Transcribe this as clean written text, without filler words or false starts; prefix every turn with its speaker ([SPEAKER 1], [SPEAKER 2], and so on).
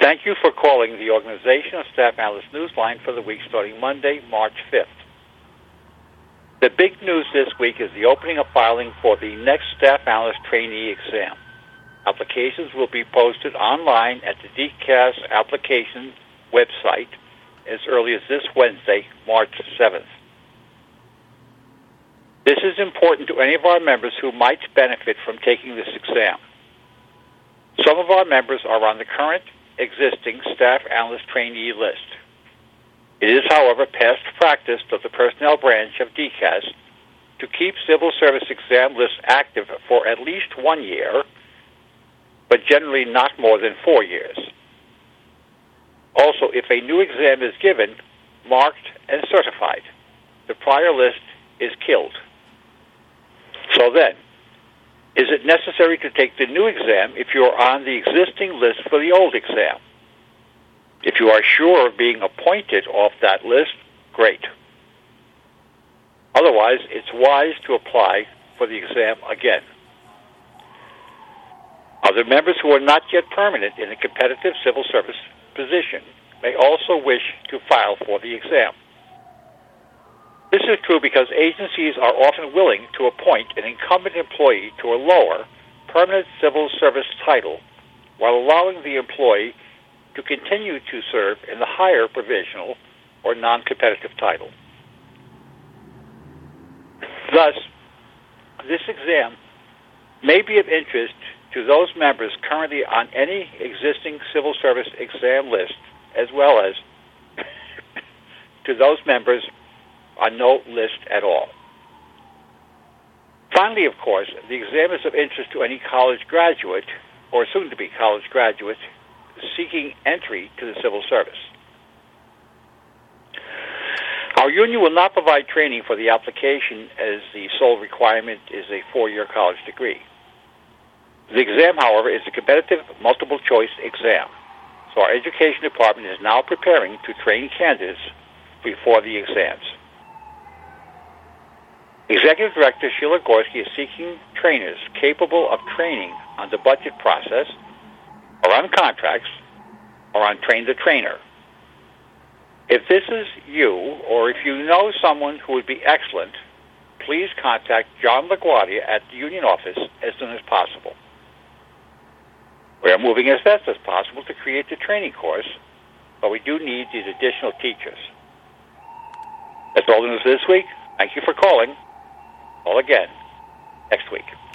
[SPEAKER 1] Thank you for calling the Organization of Staff Analysts Newsline for the week starting Monday, March 5th. The big news this week is the opening of filing for the next Staff Analyst Trainee exam. Applications will be posted online at the DCAS application website as early as this Wednesday, March 7th. This is important to any of our members who might benefit from taking this exam. Some of our members are on the current existing Staff Analyst Trainee list. It is, however, past practice of the Personnel Branch of DCAS to keep civil service exam lists active for at least 1 year, but generally not more than 4 years. Also, if a new exam is given, marked and certified, the prior list is killed. So then, is it necessary to take the new exam if you are on the existing list for the old exam? If you are sure of being appointed off that list, great. Otherwise, it's wise to apply for the exam again. Other members who are not yet permanent in a competitive civil service position may also wish to file for the exam. This is true because agencies are often willing to appoint an incumbent employee to a lower, permanent civil service title while allowing the employee to continue to serve in the higher provisional or non-competitive title. Thus, this exam may be of interest to those members currently on any existing civil service exam list, as well as to those members on no list at all. Finally, of course, the exam is of interest to any college graduate or soon-to-be college graduate seeking entry to the civil service. Our union will not provide training for the application as the sole requirement is a 4-year college degree. The exam, however, is a competitive multiple-choice exam, so our education department is now preparing to train candidates before the exams. Executive Director Sheila Gorski is seeking trainers capable of training on the budget process, or on contracts, or on Train the Trainer. If this is you, or if you know someone who would be excellent, please contact John LaGuardia at the union office as soon as possible. We are moving as fast as possible to create the training course, but we do need these additional teachers. That's all the news this week. Thank you for calling. Call again next week.